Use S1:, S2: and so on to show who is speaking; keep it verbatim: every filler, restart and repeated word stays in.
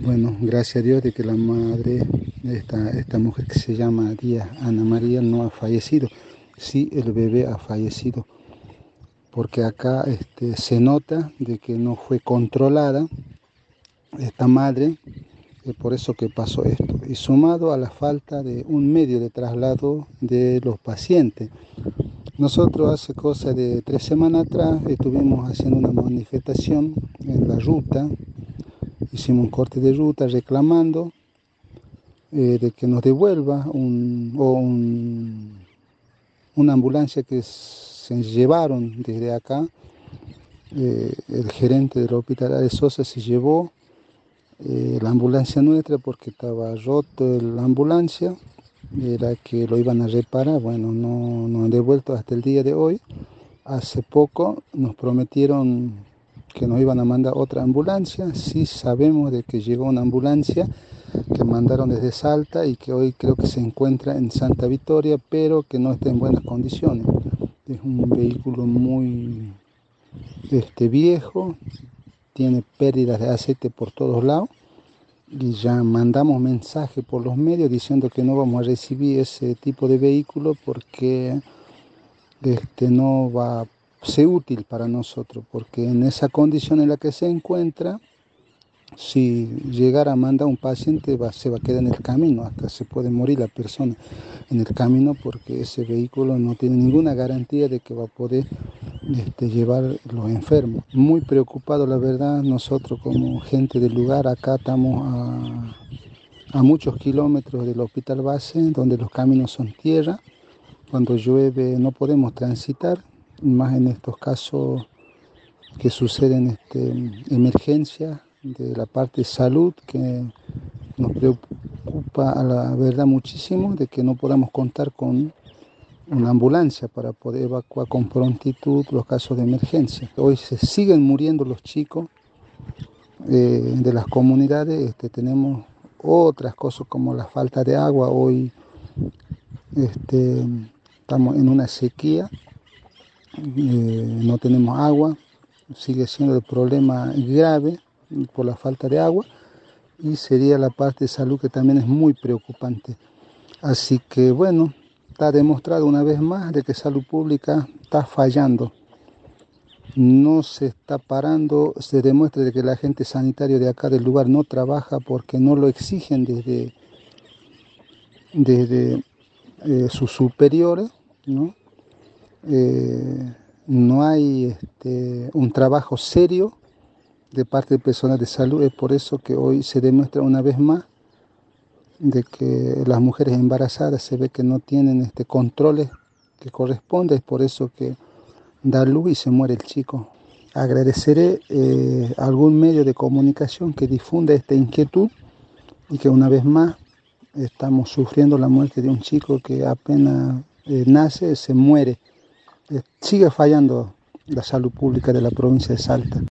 S1: Bueno, gracias a Dios de que la madre de esta, esta mujer que se llama Díaz Ana María no ha fallecido. Sí, el bebé ha fallecido, porque acá este, se nota de que no fue controlada esta madre, eh, por eso que pasó esto. Y sumado a la falta de un medio de traslado de los pacientes. Nosotros hace cosa de tres semanas atrás estuvimos haciendo una manifestación en la ruta. Hicimos un corte de ruta reclamando eh, de que nos devuelva un, o un, una ambulancia que se llevaron desde acá. Eh, el gerente del hospital de Sosa se llevó eh, la ambulancia nuestra porque estaba roto la ambulancia, era que lo iban a reparar. Bueno, no nos han devuelto hasta el día de hoy. Hace poco nos prometieron que nos iban a mandar otra ambulancia. Sí sabemos de que llegó una ambulancia que mandaron desde Salta y que hoy creo que se encuentra en Santa Victoria, pero que no está en buenas condiciones. Es un vehículo muy este, viejo, tiene pérdidas de aceite por todos lados y ya mandamos mensaje por los medios diciendo que no vamos a recibir ese tipo de vehículo porque este, no va a ser útil para nosotros, porque en esa condición en la que se encuentra, si llegara a mandar un paciente va, se va a quedar en el camino, hasta se puede morir la persona en el camino porque ese vehículo no tiene ninguna garantía de que va a poder este, llevar los enfermos. Muy preocupado la verdad, nosotros como gente del lugar, acá estamos a, a muchos kilómetros del hospital base, donde los caminos son tierra. Cuando llueve no podemos transitar, más en estos casos que suceden este, emergencias de la parte de salud, que nos preocupa a la verdad muchísimo de que no podamos contar con una ambulancia para poder evacuar con prontitud los casos de emergencia. Hoy se siguen muriendo los chicos eh, de las comunidades. Este, tenemos otras cosas como la falta de agua. Hoy este, estamos en una sequía, eh, no tenemos agua, sigue siendo el problema grave por la falta de agua, y sería la parte de salud que también es muy preocupante. Así que bueno, está demostrado una vez más de que salud pública está fallando, no se está parando. Se demuestra de que el agente sanitario de acá del lugar no trabaja porque no lo exigen desde, desde eh, sus superiores, ¿no? Eh, no hay este, un trabajo serio de parte del personal de salud. Es por eso que hoy se demuestra una vez más de que las mujeres embarazadas se ve que no tienen este controles que corresponde. Es por eso que da luz y se muere el chico. Agradeceré eh, a algún medio de comunicación que difunda esta inquietud y que una vez más estamos sufriendo la muerte de un chico que apenas eh, nace, se muere. Eh, sigue fallando la salud pública de la provincia de Salta.